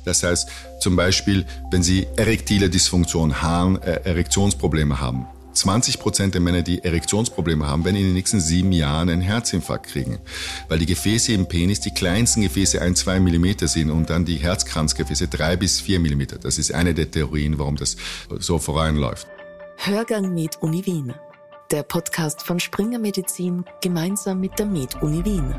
Das heißt zum Beispiel, wenn Sie erektile Dysfunktion haben, Erektionsprobleme haben. 20% der Männer, die Erektionsprobleme haben, werden in den nächsten 7 Jahren einen Herzinfarkt kriegen. Weil die Gefäße im Penis, die kleinsten Gefäße 1-2 Millimeter sind und dann die Herzkranzgefäße 3 bis 4 Millimeter. Das ist eine der Theorien, warum das so voranläuft. Hörgang Med Uni Wien. Der Podcast von Springer Medizin gemeinsam mit der Med Uni Wien.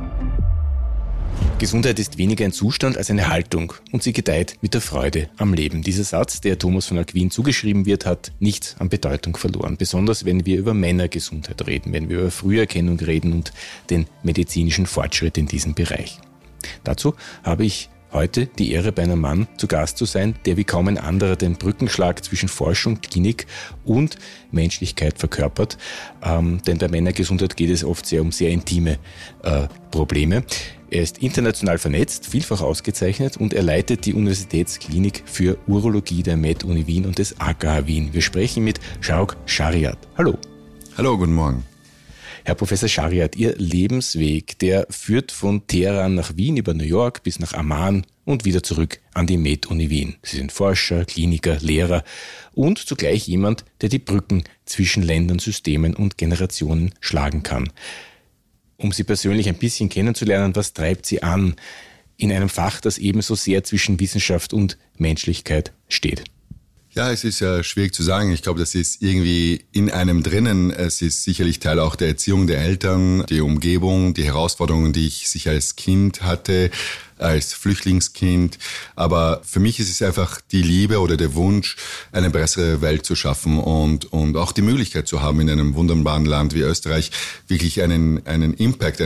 Gesundheit ist weniger ein Zustand als eine Haltung und sie gedeiht mit der Freude am Leben. Dieser Satz, der Thomas von Aquin zugeschrieben wird, hat nichts an Bedeutung verloren. Besonders wenn wir über Männergesundheit reden, wenn wir über Früherkennung reden und den medizinischen Fortschritt in diesem Bereich. Dazu habe ich heute die Ehre, bei einem Mann zu Gast zu sein, der wie kaum ein anderer den Brückenschlag zwischen Forschung, Klinik und Menschlichkeit verkörpert. Denn bei Männergesundheit geht es oft um sehr intime Probleme. Er ist international vernetzt, vielfach ausgezeichnet und er leitet die Universitätsklinik für Urologie der Med Uni Wien und des AKH Wien. Wir sprechen mit Shauq Shariat. Hallo. Hallo, guten Morgen. Herr Professor Shariat, Ihr Lebensweg, der führt von Teheran nach Wien über New York bis nach Amman und wieder zurück an die Med Uni Wien. Sie sind Forscher, Kliniker, Lehrer und zugleich jemand, der die Brücken zwischen Ländern, Systemen und Generationen schlagen kann. Um Sie persönlich ein bisschen kennenzulernen, was treibt Sie an in einem Fach, das ebenso sehr zwischen Wissenschaft und Menschlichkeit steht? Ja, es ist ja schwierig zu sagen. Ich glaube, das ist irgendwie in einem drinnen. Es ist sicherlich Teil auch der Erziehung der Eltern, die Umgebung, die Herausforderungen, die ich sicher als Kind hatte, als Flüchtlingskind. Aber für mich ist es einfach die Liebe oder der Wunsch, eine bessere Welt zu schaffen und auch die Möglichkeit zu haben, in einem wunderbaren Land wie Österreich wirklich einen Impact,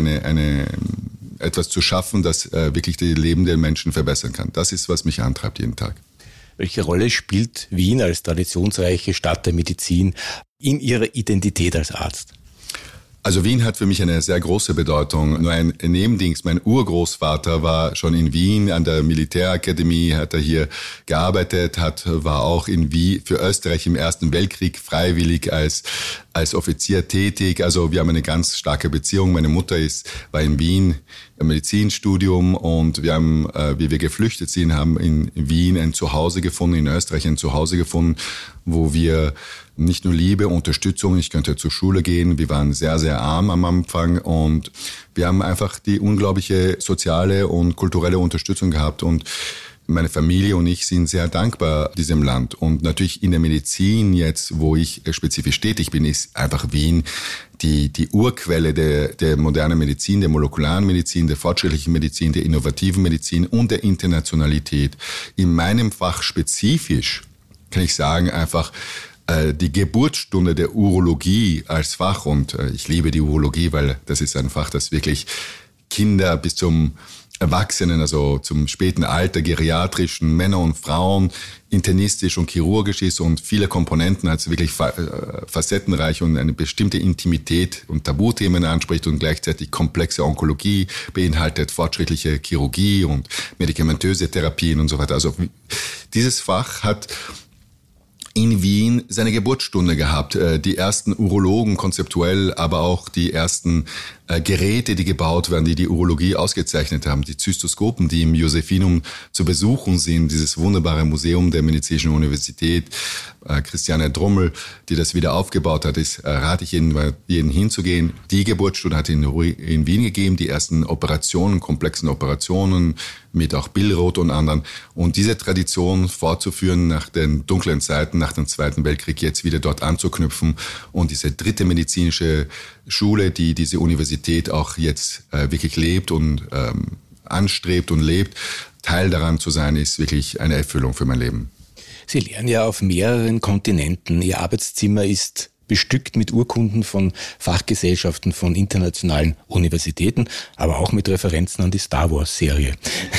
etwas zu schaffen, das wirklich das Leben der Menschen verbessern kann. Das ist, was mich antreibt jeden Tag. Welche Rolle spielt Wien als traditionsreiche Stadt der Medizin in Ihrer Identität als Arzt? Also Wien hat für mich eine sehr große Bedeutung. Nur ein Nebendings, mein Urgroßvater war schon in Wien an der Militärakademie, hat er hier gearbeitet, war auch in Wien für Österreich im Ersten Weltkrieg freiwillig als Offizier tätig. Also wir haben eine ganz starke Beziehung. Meine Mutter war in Wien im Medizinstudium und wir haben, wie wir geflüchtet sind, haben in Wien ein Zuhause gefunden, in Österreich ein Zuhause gefunden, wo wir nicht nur Liebe, Unterstützung, ich könnte zur Schule gehen. Wir waren sehr, sehr arm am Anfang und wir haben einfach die unglaubliche soziale und kulturelle Unterstützung gehabt und meine Familie und ich sind sehr dankbar diesem Land. Und natürlich in der Medizin jetzt, wo ich spezifisch tätig bin, ist einfach Wien die Urquelle der modernen Medizin, der molekularen Medizin, der fortschrittlichen Medizin, der innovativen Medizin und der Internationalität. In meinem Fach spezifisch kann ich sagen, einfach die Geburtsstunde der Urologie als Fach. Und ich liebe die Urologie, weil das ist ein Fach, das wirklich Kinder bis zum Erwachsenen, also zum späten Alter, geriatrischen, Männer und Frauen, internistisch und chirurgisch ist und viele Komponenten, also wirklich facettenreich und eine bestimmte Intimität und Tabuthemen anspricht und gleichzeitig komplexe Onkologie beinhaltet, fortschrittliche Chirurgie und medikamentöse Therapien und so weiter. Also dieses Fach hat in Wien seine Geburtsstunde gehabt. Die ersten Urologen konzeptuell, aber auch die ersten Geräte, die gebaut werden, die Urologie ausgezeichnet haben. Die Zystoskopen, die im Josephinum zu besuchen sind. Dieses wunderbare Museum der Medizinischen Universität. Christiane Drummel, die das wieder aufgebaut hat, rate ich jeden hinzugehen. Die Geburtsstunde hat in Wien gegeben. Die ersten Operationen, komplexen Operationen mit auch Billroth und anderen. Und diese Tradition fortzuführen nach den dunklen Zeiten, nach dem Zweiten Weltkrieg, jetzt wieder dort anzuknüpfen und diese dritte medizinische Schule, die diese Universität auch jetzt wirklich lebt und anstrebt und lebt, Teil daran zu sein, ist wirklich eine Erfüllung für mein Leben. Sie lernen ja auf mehreren Kontinenten. Ihr Arbeitszimmer ist bestückt mit Urkunden von Fachgesellschaften, von internationalen Universitäten, aber auch mit Referenzen an die Star Wars-Serie.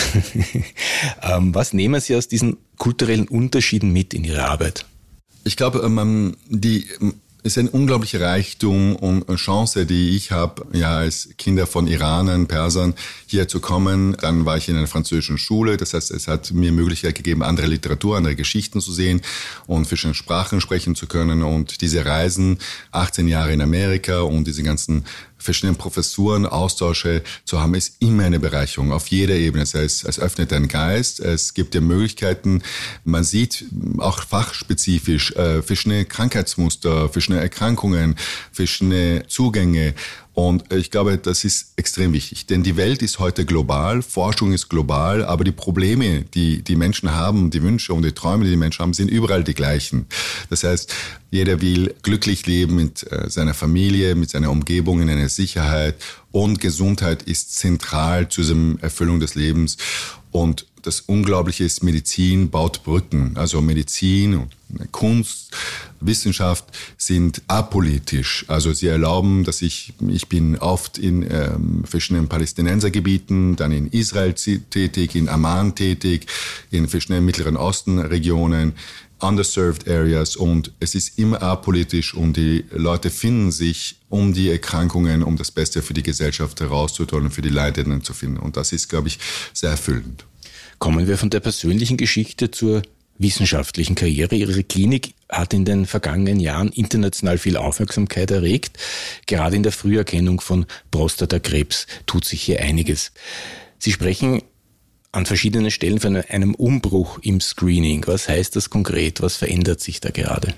Was nehmen Sie aus diesen kulturellen Unterschieden mit in Ihre Arbeit? Ich glaube, es ist ein unglaublicher Reichtum und eine Chance, die ich habe, ja, als Kinder von Iranern, Persern hier zu kommen. Dann war ich in einer französischen Schule. Das heißt, es hat mir Möglichkeit gegeben, andere Literatur, andere Geschichten zu sehen und verschiedene Sprachen sprechen zu können. Und diese Reisen, 18 Jahre in Amerika und diese ganzen verschiedenen Professuren Austausche zu haben, ist immer eine Bereicherung auf jeder Ebene. Das heißt, es öffnet deinen Geist, es gibt dir Möglichkeiten. Man sieht auch fachspezifisch verschiedene Krankheitsmuster, verschiedene Erkrankungen, verschiedene Zugänge. Und ich glaube, das ist extrem wichtig, denn die Welt ist heute global, Forschung ist global, aber die Probleme, die die Menschen haben, die Wünsche und die Träume, die die Menschen haben, sind überall die gleichen. Das heißt, jeder will glücklich leben mit seiner Familie, mit seiner Umgebung, in einer Sicherheit, und Gesundheit ist zentral zu dieser Erfüllung des Lebens. Und das Unglaubliche ist, Medizin baut Brücken. Also Medizin und Kunst, Wissenschaft sind apolitisch. Also sie erlauben, dass ich bin oft in verschiedenen Palästinensergebieten, dann in Israel tätig, in Amman tätig, in verschiedenen Mittleren Osten-Regionen, underserved areas, und es ist immer apolitisch und die Leute finden sich um die Erkrankungen, um das Beste für die Gesellschaft herauszutun und für die Leidenden zu finden. Und das ist, glaube ich, sehr erfüllend. Kommen wir von der persönlichen Geschichte zur wissenschaftlichen Karriere. Ihre Klinik hat in den vergangenen Jahren international viel Aufmerksamkeit erregt. Gerade in der Früherkennung von Prostatakrebs tut sich hier einiges. Sie sprechen an verschiedenen Stellen von einem Umbruch im Screening. Was heißt das konkret? Was verändert sich da gerade?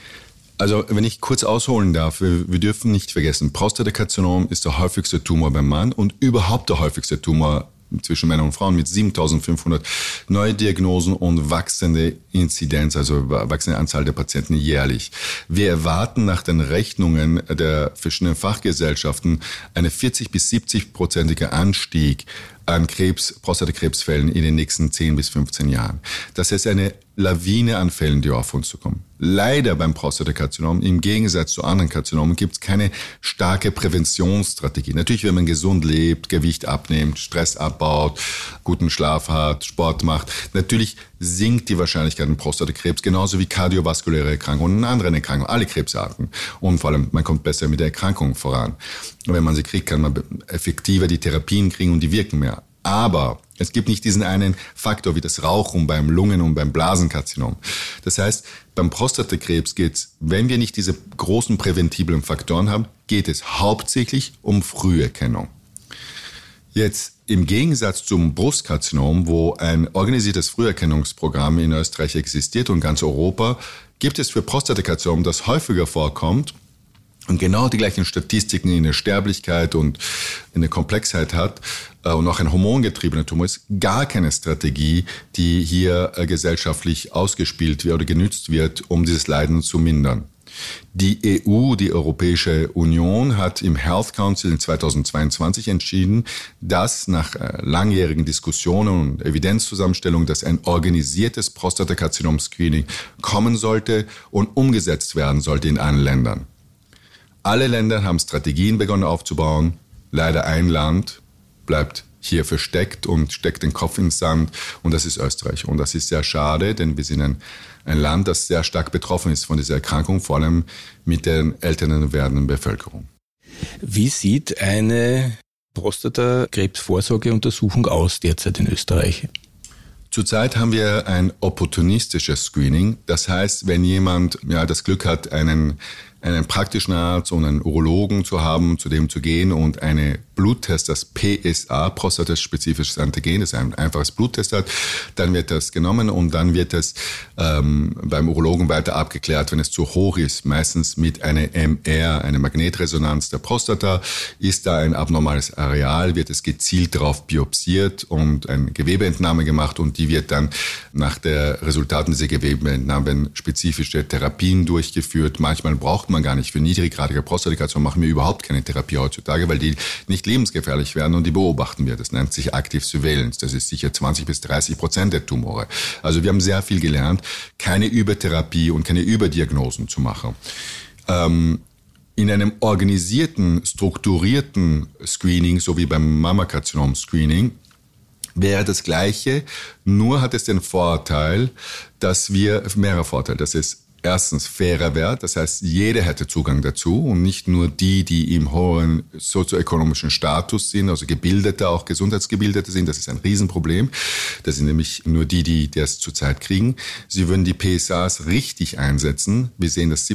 Also, wenn ich kurz ausholen darf, wir dürfen nicht vergessen, Prostatakarzinom ist der häufigste Tumor beim Mann und überhaupt der häufigste Tumor zwischen Männern und Frauen mit 7.500 Neudiagnosen und wachsende Inzidenz, also wachsende Anzahl der Patienten jährlich. Wir erwarten nach den Rechnungen der verschiedenen Fachgesellschaften eine 40- bis 70-prozentige Anstieg an Prostatakrebsfällen in den nächsten 10 bis 15 Jahren. Das ist eine Lawine an Fällen, die auf uns zukommen. Leider beim Prostatakarzinom, im Gegensatz zu anderen Karzinomen, gibt es keine starke Präventionsstrategie. Natürlich, wenn man gesund lebt, Gewicht abnimmt, Stress abbaut, guten Schlaf hat, Sport macht, natürlich sinkt die Wahrscheinlichkeit an Prostatakrebs, genauso wie kardiovaskuläre Erkrankungen und andere Erkrankungen, alle Krebsarten. Und vor allem, man kommt besser mit der Erkrankung voran. Und wenn man sie kriegt, kann man effektiver die Therapien kriegen und die wirken mehr. Aber es gibt nicht diesen einen Faktor wie das Rauchen beim Lungen- und beim Blasenkarzinom. Das heißt, beim Prostatakrebs geht es, wenn wir nicht diese großen präventiblen Faktoren haben, geht es hauptsächlich um Früherkennung. Jetzt im Gegensatz zum Brustkarzinom, wo ein organisiertes Früherkennungsprogramm in Österreich existiert und ganz Europa, gibt es für Prostatakarzinom, das häufiger vorkommt und genau die gleichen Statistiken in der Sterblichkeit und in der Komplexheit hat und auch ein hormongetriebener Tumor ist, gar keine Strategie, die hier gesellschaftlich ausgespielt wird oder genützt wird, um dieses Leiden zu mindern. Die EU, die Europäische Union, hat im Health Council in 2022 entschieden, dass nach langjährigen Diskussionen und Evidenzzusammenstellung, dass ein organisiertes Prostatakarzinom-Screening kommen sollte und umgesetzt werden sollte in allen Ländern. Alle Länder haben Strategien begonnen aufzubauen. Leider ein Land bleibt hier versteckt und steckt den Kopf ins Sand, und das ist Österreich. Und das ist sehr schade, denn wir sind ein Land, das sehr stark betroffen ist von dieser Erkrankung, vor allem mit der älter werdenden Bevölkerung. Wie sieht eine Prostatakrebsvorsorgeuntersuchung aus derzeit in Österreich? Zurzeit haben wir ein opportunistisches Screening. Das heißt, wenn jemand das Glück hat, einen praktischen Arzt und einen Urologen zu haben, zu dem zu gehen und eine Bluttest, das PSA, prostataspezifisches Antigen, das ein einfaches Bluttest hat, dann wird das genommen und dann wird es beim Urologen weiter abgeklärt, wenn es zu hoch ist, meistens mit einer MR, einer Magnetresonanz der Prostata. Ist da ein abnormales Areal, wird es gezielt darauf biopsiert und eine Gewebeentnahme gemacht, und die wird dann nach den Resultaten dieser Gewebeentnahme spezifische Therapien durchgeführt. Manchmal braucht man gar nicht. Für niedriggradige Prostatakarzinom machen wir überhaupt keine Therapie heutzutage, weil die nicht lebensgefährlich werden, und die beobachten wir. Das nennt sich Active Surveillance. Das ist sicher 20-30% der Tumore. Also wir haben sehr viel gelernt, keine Übertherapie und keine Überdiagnosen zu machen. In einem organisierten, strukturierten Screening, so wie beim Mammakarzinom-Screening, wäre das Gleiche, nur hat es den Vorteil, dass wir mehrere Vorteile, dass es erstens fairer wäre, das heißt, jeder hätte Zugang dazu und nicht nur die im hohen sozioökonomischen Status sind, also Gebildete, auch Gesundheitsgebildete sind. Das ist ein Riesenproblem. Das sind nämlich nur die das zurzeit kriegen. Sie würden die PSAs richtig einsetzen. Wir sehen, dass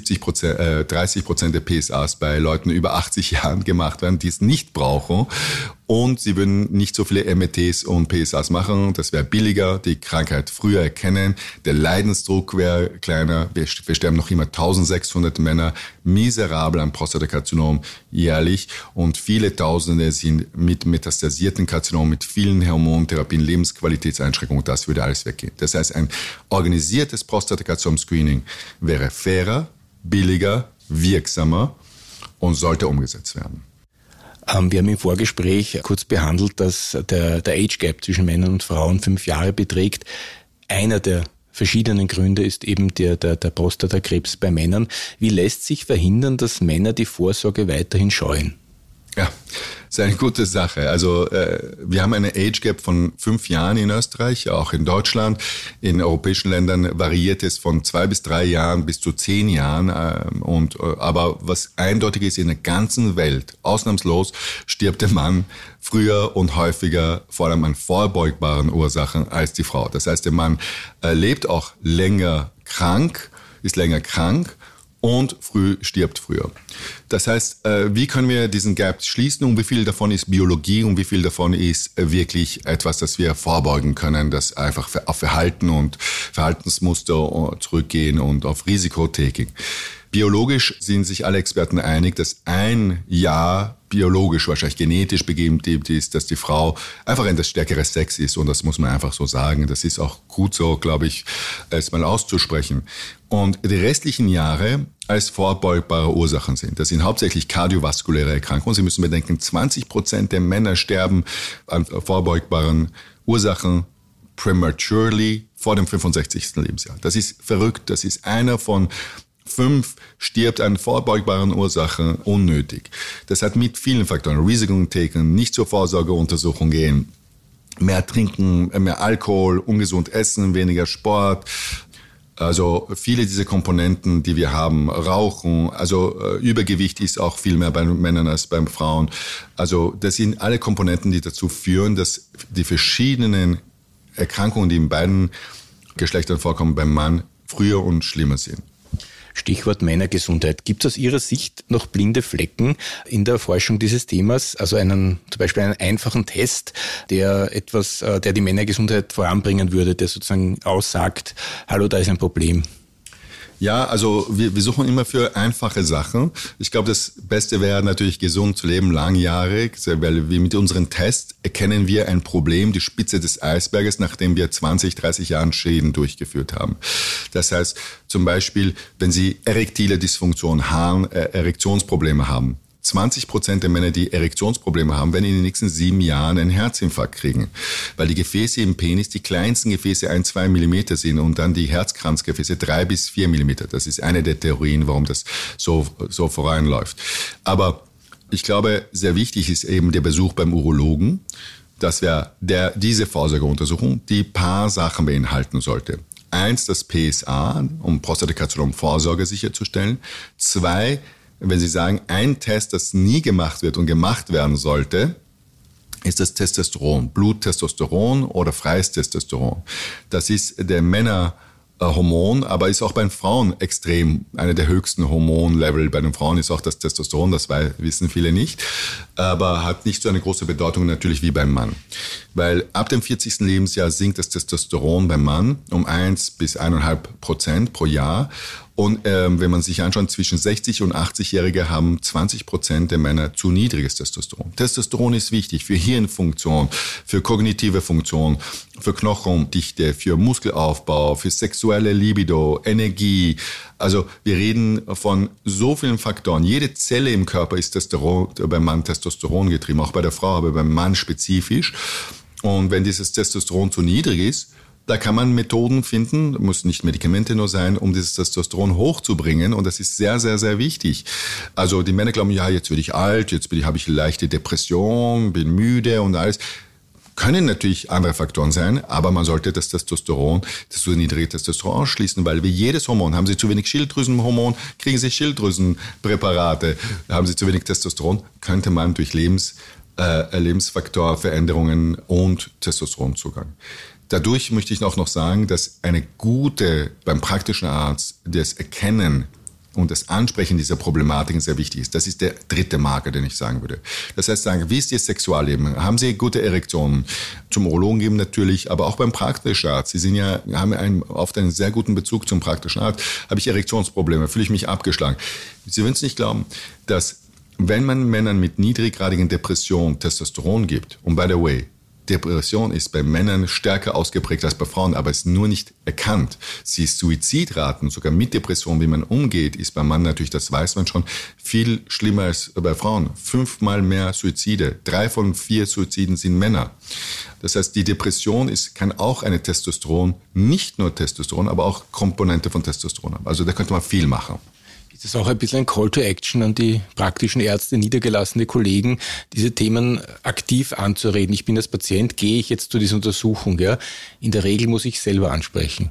30% der PSAs bei Leuten über 80 Jahren gemacht werden, die es nicht brauchen. Und sie würden nicht so viele METs und PSAs machen. Das wäre billiger, die Krankheit früher erkennen. Der Leidensdruck wäre kleiner. Wir sterben noch immer 1600 Männer miserabel an Prostatakarzinom jährlich. Und viele Tausende sind mit metastasierten Karzinomen, mit vielen Hormontherapien, Lebensqualitätseinschränkungen. Das würde alles weggehen. Das heißt, ein organisiertes Prostatakarzinom-Screening wäre fairer, billiger, wirksamer und sollte umgesetzt werden. Wir haben im Vorgespräch kurz behandelt, dass der Age Gap zwischen Männern und Frauen 5 Jahre beträgt. Einer der verschiedenen Gründe ist eben der Prostatakrebs bei Männern. Wie lässt sich verhindern, dass Männer die Vorsorge weiterhin scheuen? Ja, ist eine gute Sache. Also wir haben eine Age Gap von 5 Jahren in Österreich, auch in Deutschland. In europäischen Ländern variiert es von 2 bis 3 Jahren bis zu 10 Jahren. Aber was eindeutig ist, in der ganzen Welt, ausnahmslos, stirbt der Mann früher und häufiger, vor allem an vorbeugbaren Ursachen, als die Frau. Das heißt, der Mann lebt auch länger krank, ist länger krank und stirbt früher. Das heißt, wie können wir diesen Gap schließen und wie viel davon ist Biologie und wie viel davon ist wirklich etwas, das wir vorbeugen können, das einfach auf Verhalten und Verhaltensmuster zurückgehen und auf Risikotaking. Biologisch sind sich alle Experten einig, dass ein Jahr biologisch, wahrscheinlich genetisch begeben ist, dass die Frau einfach ein das stärkere Sex ist. Und das muss man einfach so sagen. Das ist auch gut so, glaube ich, erstmal auszusprechen. Und die restlichen Jahre als vorbeugbare Ursachen sind. Das sind hauptsächlich kardiovaskuläre Erkrankungen. Sie müssen bedenken, 20% der Männer sterben an vorbeugbaren Ursachen prematurely vor dem 65. Lebensjahr. Das ist verrückt. Das ist einer von 5 stirbt an vorbeugbaren Ursachen unnötig. Das hat mit vielen Faktoren, Risiken taken, nicht zur Vorsorgeuntersuchung gehen, mehr trinken, mehr Alkohol, ungesund essen, weniger Sport. Also viele dieser Komponenten, die wir haben, Rauchen, also Übergewicht ist auch viel mehr bei Männern als bei Frauen. Also das sind alle Komponenten, die dazu führen, dass die verschiedenen Erkrankungen, die in beiden Geschlechtern vorkommen, beim Mann früher und schlimmer sind. Stichwort Männergesundheit. Gibt es aus Ihrer Sicht noch blinde Flecken in der Erforschung dieses Themas? Also zum Beispiel einen einfachen Test, der die Männergesundheit voranbringen würde, der sozusagen aussagt, hallo, da ist ein Problem. Ja, also wir suchen immer für einfache Sachen. Ich glaube, das Beste wäre natürlich gesund zu leben, langjährig, weil wir mit unseren Tests erkennen wir ein Problem, die Spitze des Eisberges, nachdem wir 20, 30 Jahren Schäden durchgeführt haben. Das heißt, zum Beispiel, wenn Sie erektile Dysfunktion haben, Erektionsprobleme haben, 20% der Männer, die Erektionsprobleme haben, werden in den nächsten 7 Jahren einen Herzinfarkt kriegen. Weil die Gefäße im Penis, die kleinsten Gefäße 1-2 Millimeter sind und dann die Herzkranzgefäße 3 bis 4 Millimeter. Das ist eine der Theorien, warum das so voranläuft. Aber ich glaube, sehr wichtig ist eben der Besuch beim Urologen. Das wäre diese Vorsorgeuntersuchung, die paar Sachen beinhalten sollte. 1, das PSA, um Prostatakarzinom-Vorsorge sicherzustellen. 2, wenn Sie sagen, ein Test, das nie gemacht wird und gemacht werden sollte, ist das Testosteron, Bluttestosteron oder freies Testosteron. Das ist der Männerhormon, aber ist auch bei den Frauen extrem. Eine der höchsten Hormonlevel bei den Frauen ist auch das Testosteron, das wissen viele nicht, aber hat nicht so eine große Bedeutung natürlich wie beim Mann. Weil ab dem 40. Lebensjahr sinkt das Testosteron beim Mann um 1 bis 1,5% pro Jahr. Und wenn man sich anschaut, zwischen 60 und 80-Jährige haben 20% der Männer zu niedriges Testosteron. Testosteron ist wichtig für Hirnfunktion, für kognitive Funktion, für Knochendichte, für Muskelaufbau, für sexuelle Libido, Energie. Also wir reden von so vielen Faktoren. Jede Zelle im Körper ist beim Mann Testosteron getrieben, auch bei der Frau, aber beim Mann spezifisch. Und wenn dieses Testosteron zu niedrig ist, da kann man Methoden finden, muss nicht Medikamente nur sein, um dieses Testosteron hochzubringen. Und das ist sehr, sehr, sehr wichtig. Also die Männer glauben, ja, jetzt werde ich alt, habe ich leichte Depression, bin müde und alles. Können natürlich andere Faktoren sein, aber man sollte das zu niedrige Testosteron ausschließen, weil wie jedes Hormon, haben Sie zu wenig Schilddrüsenhormon, kriegen Sie Schilddrüsenpräparate, haben Sie zu wenig Testosteron, könnte man durch Lebensfaktorveränderungen und Testosteronzugang. Dadurch möchte ich auch noch sagen, dass beim praktischen Arzt das Erkennen und das Ansprechen dieser Problematiken sehr wichtig ist. Das ist der dritte Marker, den ich sagen würde. Das heißt, wie ist Ihr Sexualleben? Haben Sie gute Erektionen? Zum Urologen geben natürlich, aber auch beim praktischen Arzt. Sie haben oft einen sehr guten Bezug zum praktischen Arzt. Habe ich Erektionsprobleme? Fühle ich mich abgeschlagen? Sie würden es nicht glauben, dass wenn man Männern mit niedriggradigen Depressionen Testosteron gibt, und by the way, Depression ist bei Männern stärker ausgeprägt als bei Frauen, aber ist nur nicht erkannt. Die Suizidraten, sogar mit Depression, wie man umgeht, ist beim Mann natürlich, das weiß man schon, viel schlimmer als bei Frauen. 5-mal mehr Suizide. 3 von 4 Suiziden sind Männer. Das heißt, die Depression kann auch eine nicht nur Testosteron, aber auch Komponente von Testosteron haben. Also da könnte man viel machen. Ist das auch ein bisschen ein Call to Action an die praktischen Ärzte, niedergelassene Kollegen, diese Themen aktiv anzureden? Ich bin als Patient, gehe ich jetzt zu dieser Untersuchung? Ja? In der Regel muss ich selber ansprechen.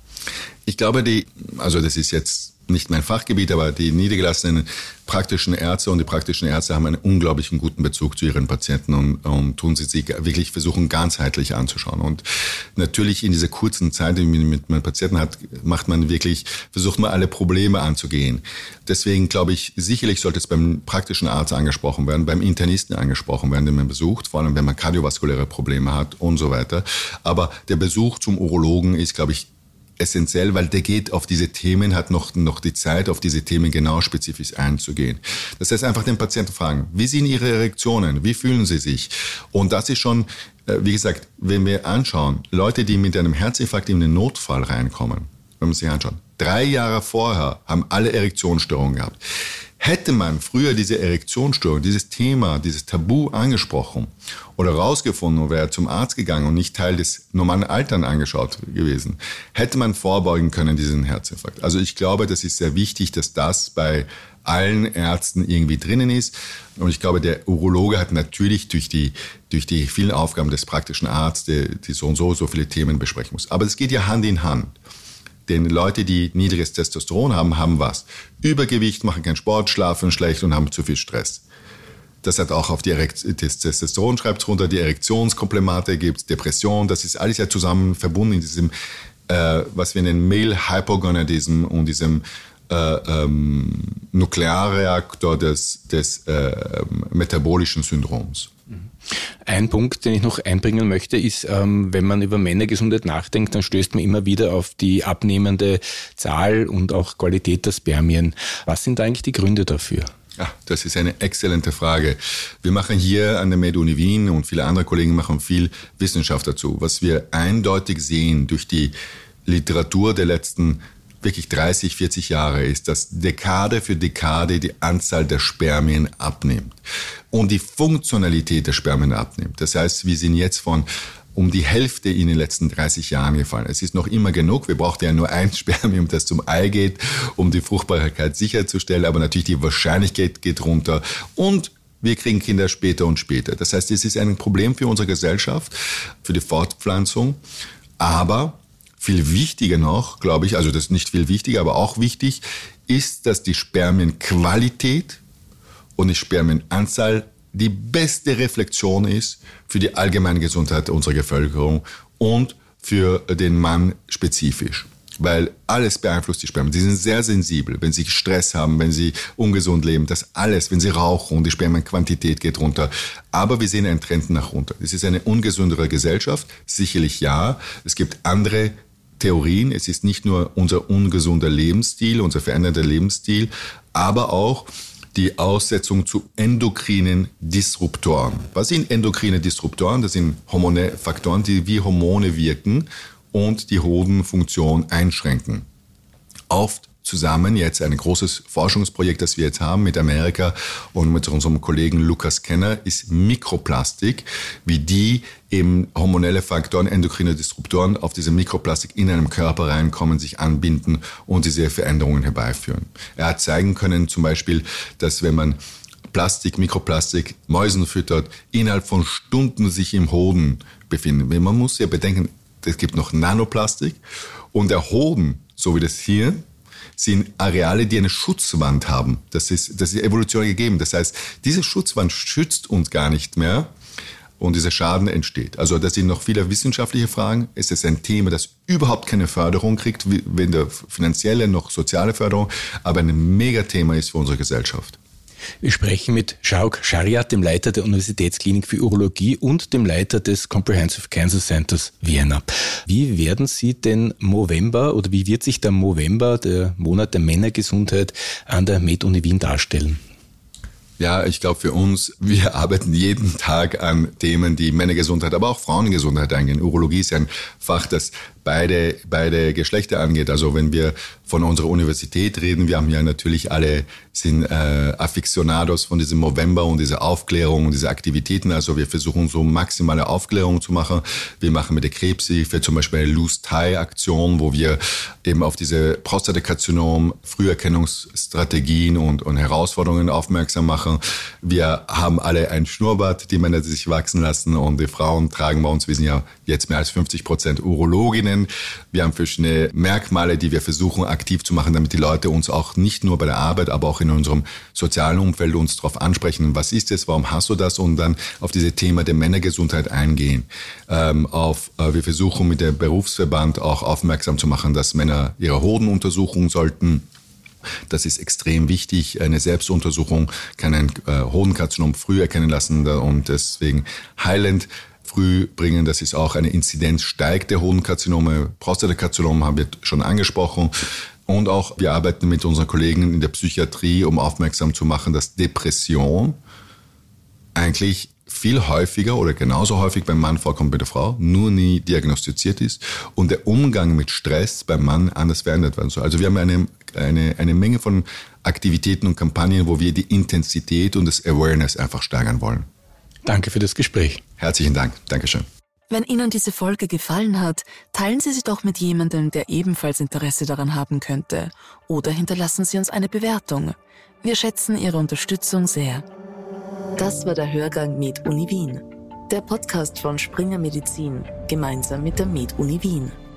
Ich glaube, das ist jetzt nicht mein Fachgebiet, aber die niedergelassenen praktischen Ärzte und die praktischen Ärzte haben einen unglaublichen guten Bezug zu ihren Patienten und tun sie sich wirklich versuchen, ganzheitlich anzuschauen. Und natürlich in dieser kurzen Zeit, die man mit meinen Patienten hat, versucht man alle Probleme anzugehen. Deswegen glaube ich, sicherlich sollte es beim praktischen Arzt angesprochen werden, beim Internisten angesprochen werden, den man besucht, vor allem wenn man kardiovaskuläre Probleme hat und so weiter. Aber der Besuch zum Urologen ist, glaube ich, essentiell, weil der geht auf diese Themen, hat noch die Zeit, auf diese Themen genau spezifisch einzugehen. Das heißt, einfach den Patienten fragen, wie sind Ihre Erektionen, wie fühlen Sie sich? Und das ist schon, wie gesagt, wenn wir anschauen, Leute, die mit einem Herzinfarkt in den Notfall reinkommen, wenn man sich anschaut, 3 Jahre vorher haben alle Erektionsstörungen gehabt. Hätte man früher diese Erektionsstörung, dieses Thema, dieses Tabu angesprochen oder rausgefunden und wäre zum Arzt gegangen und nicht Teil des normalen Alterns angeschaut gewesen, hätte man vorbeugen können, diesen Herzinfarkt. Also ich glaube, das ist sehr wichtig, dass das bei allen Ärzten irgendwie drinnen ist. Und ich glaube, der Urologe hat natürlich durch die vielen Aufgaben des praktischen Arztes, die so und so viele Themen besprechen muss. Aber es geht ja Hand in Hand. Denn Leute, die niedriges Testosteron haben was? Übergewicht, machen keinen Sport, schlafen schlecht und haben zu viel Stress. Das hat auch auf das Testosteron, schreibt runter, die Erektionsproblematik gibt, Depression, das ist alles ja zusammen verbunden in diesem, was wir nennen Male Hypogonadism und diesem Nuklearreaktor des metabolischen Syndroms. Ein Punkt, den ich noch einbringen möchte, ist, wenn man über Männergesundheit nachdenkt, dann stößt man immer wieder auf die abnehmende Zahl und auch Qualität der Spermien. Was sind eigentlich die Gründe dafür? Ja, das ist eine exzellente Frage. Wir machen hier an der MedUni Wien und viele andere Kollegen machen viel Wissenschaft dazu. Was wir eindeutig sehen durch die Literatur der letzten wirklich 30, 40 Jahre ist, dass Dekade für Dekade die Anzahl der Spermien abnimmt und die Funktionalität der Spermien abnimmt. Das heißt, wir sind jetzt von um die Hälfte in den letzten 30 Jahren gefallen. Es ist noch immer genug. Wir brauchen ja nur ein Spermium, das zum Ei geht, um die Fruchtbarkeit sicherzustellen. Aber natürlich die Wahrscheinlichkeit geht runter und wir kriegen Kinder später und später. Das heißt, es ist ein Problem für unsere Gesellschaft, für die Fortpflanzung. Aber viel wichtiger noch, glaube ich, also das ist nicht viel wichtiger, aber auch wichtig, ist, dass die Spermienqualität und die Spermienanzahl die beste Reflexion ist für die allgemeine Gesundheit unserer Bevölkerung und für den Mann spezifisch. Weil alles beeinflusst die Spermien. Sie sind sehr sensibel, wenn sie Stress haben, wenn sie ungesund leben, das alles, wenn sie rauchen und die Spermienquantität geht runter. Aber wir sehen einen Trend nach runter. Es ist eine ungesündere Gesellschaft, sicherlich ja. Es gibt andere Theorien. Es ist nicht nur unser ungesunder Lebensstil, unser veränderter Lebensstil, aber auch die Aussetzung zu endokrinen Disruptoren. Was sind endokrine Disruptoren? Das sind Faktoren, die wie Hormone wirken und die Hodenfunktion einschränken. Oft zusammen jetzt ein großes Forschungsprojekt, das wir jetzt haben mit Amerika und mit unserem Kollegen Lukas Kenner, ist Mikroplastik, wie die eben hormonelle Faktoren, endokrine Disruptoren auf diese Mikroplastik in einem Körper reinkommen, sich anbinden und diese Veränderungen herbeiführen. Er hat zeigen können zum Beispiel, dass wenn man Plastik, Mikroplastik, Mäusen füttert, innerhalb von Stunden sich im Hoden befinden. Man muss ja bedenken, es gibt noch Nanoplastik und der Hoden, so wie das hier, sind Areale, die eine Schutzwand haben. Das ist Evolution gegeben. Das heißt, diese Schutzwand schützt uns gar nicht mehr und dieser Schaden entsteht. Also das sind noch viele wissenschaftliche Fragen. Es ist ein Thema, das überhaupt keine Förderung kriegt, weder finanzielle noch soziale Förderung, aber ein Megathema ist für unsere Gesellschaft. Wir sprechen mit Shauk Shariat, dem Leiter der Universitätsklinik für Urologie und dem Leiter des Comprehensive Cancer Centers Vienna. Wie werden Sie den Movember oder wie wird sich der Movember, der Monat der Männergesundheit, an der Med-Uni Wien darstellen? Ja, ich glaube für uns, wir arbeiten jeden Tag an Themen, die Männergesundheit, aber auch Frauengesundheit eingehen. Urologie ist ein Fach, das beide Geschlechter angeht. Also wenn wir von unserer Universität reden, wir haben ja natürlich sind Aficionados von diesem Movember und dieser Aufklärung und diese Aktivitäten. Also wir versuchen so maximale Aufklärung zu machen. Wir machen mit der Krebshilfe zum Beispiel eine Lose-Tie-Aktion, wo wir eben auf diese Prostatakarzinom, Früherkennungsstrategien und Herausforderungen aufmerksam machen. Wir haben alle ein Schnurrbart, die Männer sich wachsen lassen und die Frauen tragen bei uns, wir sind ja jetzt mehr als 50% Urologinnen. Wir haben verschiedene Merkmale, die wir versuchen aktiv zu machen, damit die Leute uns auch nicht nur bei der Arbeit, aber auch in unserem sozialen Umfeld uns darauf ansprechen, was ist es, warum hast du das, und dann auf dieses Thema der Männergesundheit eingehen. Wir versuchen mit dem Berufsverband auch aufmerksam zu machen, dass Männer ihre Hoden untersuchen sollten. Das ist extrem wichtig. Eine Selbstuntersuchung kann ein Hodenkarzinom früh erkennen lassen und deswegen heilend früh bringen. Das ist auch eine Inzidenz steigt der Hodenkarzinome. Prostatakarzinom haben wir schon angesprochen. Und auch wir arbeiten mit unseren Kollegen in der Psychiatrie, um aufmerksam zu machen, dass Depression eigentlich viel häufiger oder genauso häufig beim Mann vorkommt wie bei der Frau, nur nie diagnostiziert ist und der Umgang mit Stress beim Mann anders verändert werden soll. Also wir haben eine Menge von Aktivitäten und Kampagnen, wo wir die Intensität und das Awareness einfach steigern wollen. Danke für das Gespräch. Herzlichen Dank. Dankeschön. Wenn Ihnen diese Folge gefallen hat, teilen Sie sie doch mit jemandem, der ebenfalls Interesse daran haben könnte. Oder hinterlassen Sie uns eine Bewertung. Wir schätzen Ihre Unterstützung sehr. Das war der Hörgang Med-Uni Wien. Der Podcast von Springer Medizin, gemeinsam mit der Med-Uni Wien.